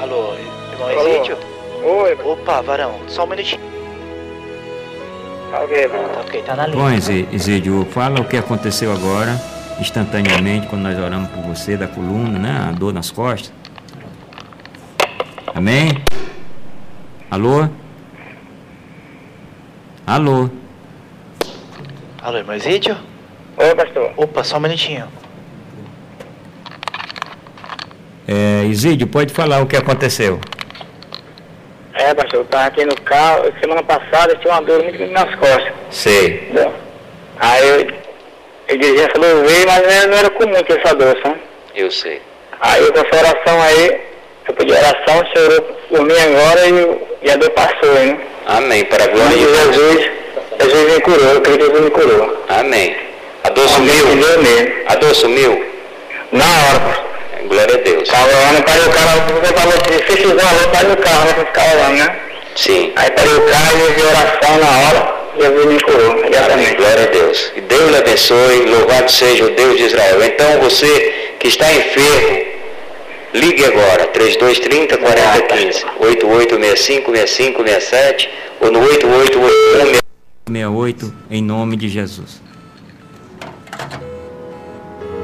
Alô, irmão Exídio? Oi, Opa, varão, só um minutinho. tá ok, mano. Tá ok, tá na linha. Bom, Exídio, fala o que aconteceu agora, instantaneamente, quando nós oramos por você, da coluna, né? A dor nas costas. Amém? Alô? Alô? Alô, irmão Exídio? Oi, pastor. Opa, só um minutinho. Exídio, pode falar o que aconteceu. Pastor, eu tava aqui no carro, semana passada eu tinha uma dor muito grande nas costas. Sei. Entendeu? Aí eu dizia essa dor veio, mas não era comum ter essa dor, sabe? Eu sei. Aí eu com essa oração aí, eu pedi oração, o Senhor orou por mim agora e a dor passou, hein? Amém. Para a Glória glória de de Deus. Jesus me curou, eu creio que Jesus me curou. Amém. A dor Deus sumiu? mesmo. A dor sumiu? Na hora, pastor. Glória a Deus. Tava lá, não parei o carro, eu tava se fizer eu parei o carro, né, que ficava lá, né? Sim. Aí parei o carro e fiz oração na hora, Jesus me curou, Amém. exatamente. Glória a Deus. E Deus lhe abençoe, louvado seja o Deus de Israel. Então você que está enfermo, ligue agora, 3230 4015, 88656567 ou no 888168, em nome de Jesus.